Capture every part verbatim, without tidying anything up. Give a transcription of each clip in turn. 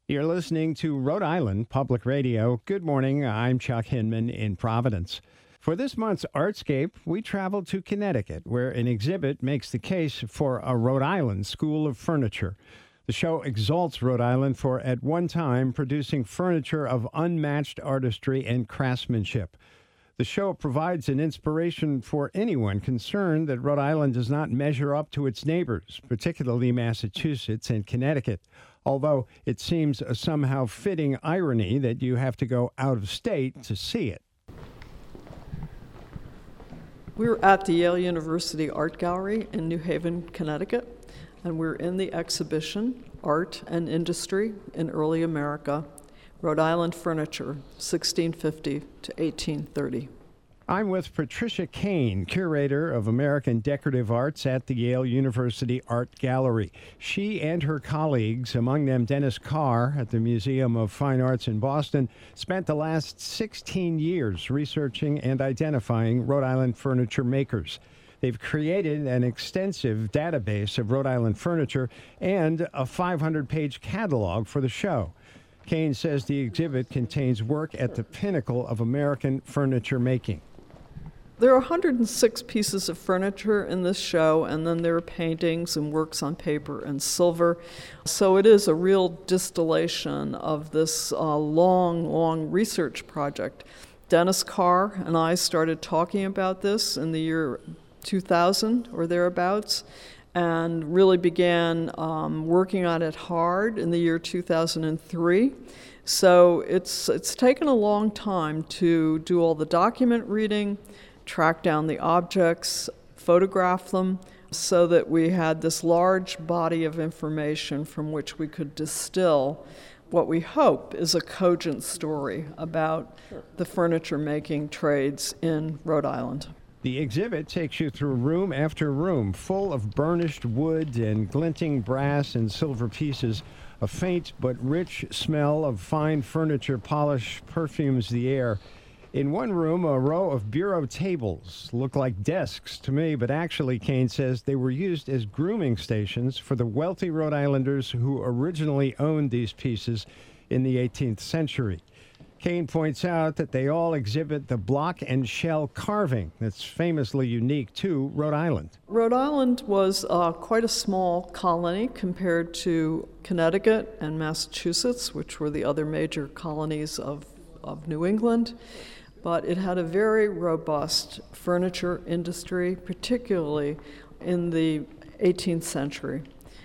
You're listening to Rhode Island Public Radio. Good morning. I'm Chuck Hinman in Providence. For this month's Artscape, we travel to Connecticut, where an exhibit makes the case for a Rhode Island School of Furniture. The show exalts Rhode Island for, at one time, producing furniture of unmatched artistry and craftsmanship. The show provides an inspiration for anyone concerned that Rhode Island does not measure up to its neighbors, particularly Massachusetts and Connecticut, although it seems a somehow fitting irony that you have to go out of state to see it. We're at the Yale University Art Gallery in New Haven, Connecticut, and we're in the exhibition, Art and Industry in Early America, Rhode Island Furniture, sixteen fifty to eighteen thirty. I'm with Patricia Kane, curator of American Decorative Arts at the Yale University Art Gallery. She and her colleagues, among them Dennis Carr at the Museum of Fine Arts in Boston, spent the last sixteen years researching and identifying Rhode Island furniture makers. They've created an extensive database of Rhode Island furniture and a five hundred page catalog for the show. Kane says the exhibit contains work at the pinnacle of American furniture making. There are one hundred six pieces of furniture in this show, and then there are paintings and works on paper and silver. So it is a real distillation of this uh, long, long research project. Dennis Carr and I started talking about this in the year two thousand or thereabouts, and really began um, working on it hard in the year two thousand three. So it's it's taken a long time to do all the document reading, track down the objects, photograph them, so that we had this large body of information from which we could distill what we hope is a cogent story about the furniture making trades in Rhode Island. The exhibit takes you through room after room, full of burnished wood and glinting brass and silver pieces. A faint but rich smell of fine furniture polish perfumes the air. In one room, a row of bureau tables look like desks to me, but actually, Kane says, they were used as grooming stations for the wealthy Rhode Islanders who originally owned these pieces in the eighteenth century. Kane points out that they all exhibit the block and shell carving that's famously unique to Rhode Island. Rhode Island was uh, quite a small colony compared to Connecticut and Massachusetts, which were the other major colonies of, of New England. But it had a very robust furniture industry, particularly in the eighteenth century.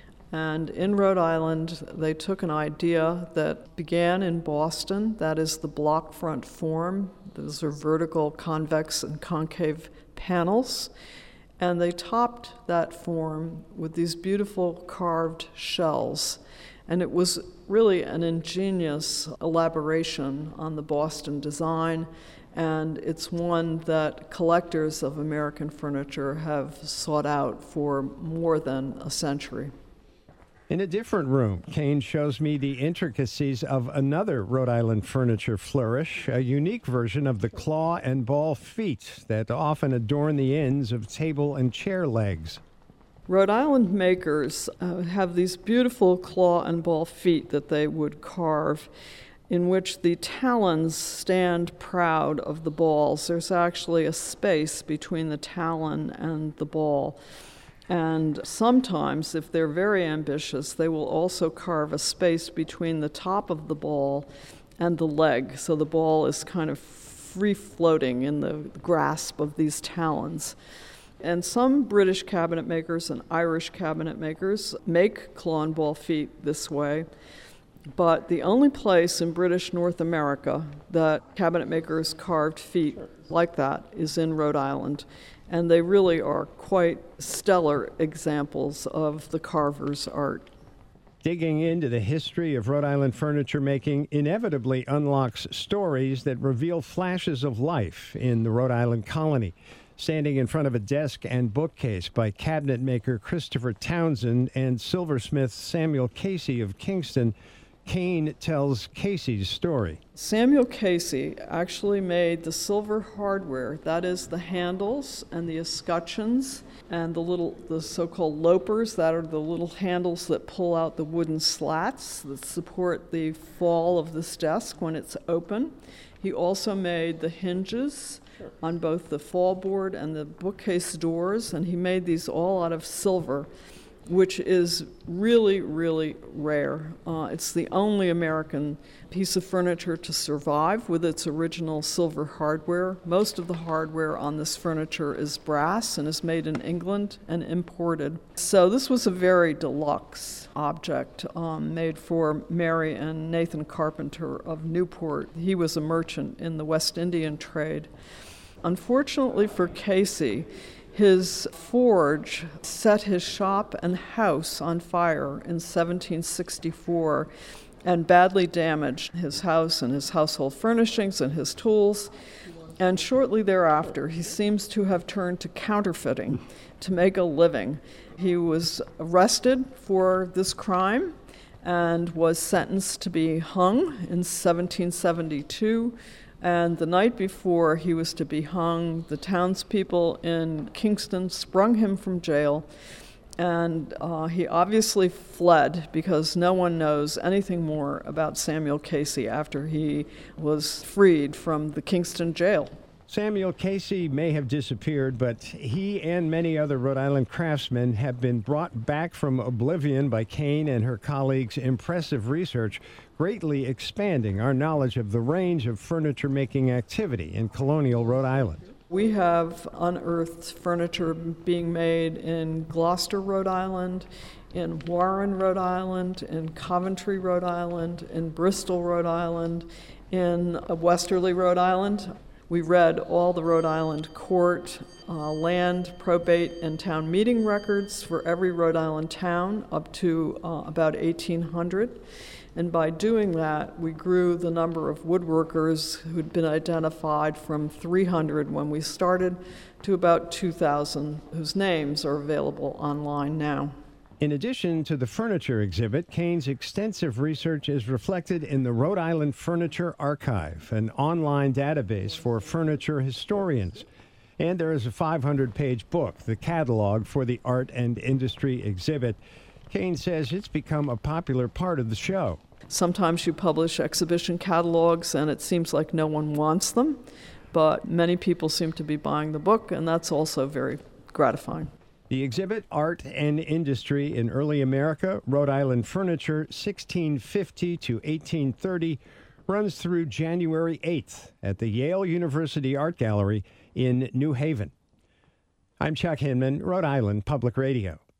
And in Rhode Island, they took an idea that began in Boston, that is the block front form. Those are vertical, convex, and concave panels. And they topped that form with these beautiful carved shells. And it was really an ingenious elaboration on the Boston design. And it's one that collectors of American furniture have sought out for more than a century. In a different room, Kane shows me the intricacies of another Rhode Island furniture flourish, a unique version of the claw and ball feet that often adorn the ends of table and chair legs. Rhode Island makers uh, have these beautiful claw and ball feet that they would carve, in which the talons stand proud of the balls. There's actually a space between the talon and the ball. And sometimes, if they're very ambitious, they will also carve a space between the top of the ball and the leg, so the ball is kind of free-floating in the grasp of these talons. And some British cabinet makers and Irish cabinet makers make claw and ball feet this way. But the only place in British North America that cabinet makers carved feet like that is in Rhode Island. And they really are quite stellar examples of the carver's art. Digging into the history of Rhode Island furniture making inevitably unlocks stories that reveal flashes of life in the Rhode Island colony. Standing in front of a desk and bookcase by cabinet maker Christopher Townsend and silversmith Samuel Casey of Kingston, Kane tells Casey's story. Samuel Casey actually made the silver hardware, that is the handles and the escutcheons and the little, the so-called lopers, that are the little handles that pull out the wooden slats that support the fall of this desk when it's open. He also made the hinges on both the fall board and the bookcase doors, and he made these all out of silver, which is really, really rare. Uh, it's the only American piece of furniture to survive with its original silver hardware. Most of the hardware on this furniture is brass and is made in England and imported. So this was a very deluxe object um, made for Mary and Nathan Carpenter of Newport. He was a merchant in the West Indian trade. Unfortunately for Casey, his forge set his shop and house on fire in seventeen sixty-four and badly damaged his house and his household furnishings and his tools. And shortly thereafter, he seems to have turned to counterfeiting to make a living. He was arrested for this crime and was sentenced to be hung in seventeen seventy-two. And the night before he was to be hung, the townspeople in Kingston sprung him from jail, and uh, he obviously fled because no one knows anything more about Samuel Casey after he was freed from the Kingston jail. Samuel Casey may have disappeared, but he and many other Rhode Island craftsmen have been brought back from oblivion by Kane and her colleagues' impressive research, greatly expanding our knowledge of the range of furniture-making activity in colonial Rhode Island. We have unearthed furniture being made in Gloucester, Rhode Island, in Warren, Rhode Island, in Coventry, Rhode Island, in Bristol, Rhode Island, in Westerly, Rhode Island. We read all the Rhode Island court, uh, land, probate, and town meeting records for every Rhode Island town up to uh, about eighteen hundred. And by doing that, we grew the number of woodworkers who'd been identified from three hundred when we started to about two thousand, whose names are available online now. In addition to the furniture exhibit, Kane's extensive research is reflected in the Rhode Island Furniture Archive, an online database for furniture historians. And there is a five hundred page book, the catalog for the art and industry exhibit. Kane says it's become a popular part of the show. Sometimes you publish exhibition catalogs and it seems like no one wants them, but many people seem to be buying the book, and that's also very gratifying. The exhibit, Art and Industry in Early America, Rhode Island Furniture, sixteen fifty to eighteen thirty, runs through January eighth at the Yale University Art Gallery in New Haven. I'm Chuck Hinman, Rhode Island Public Radio.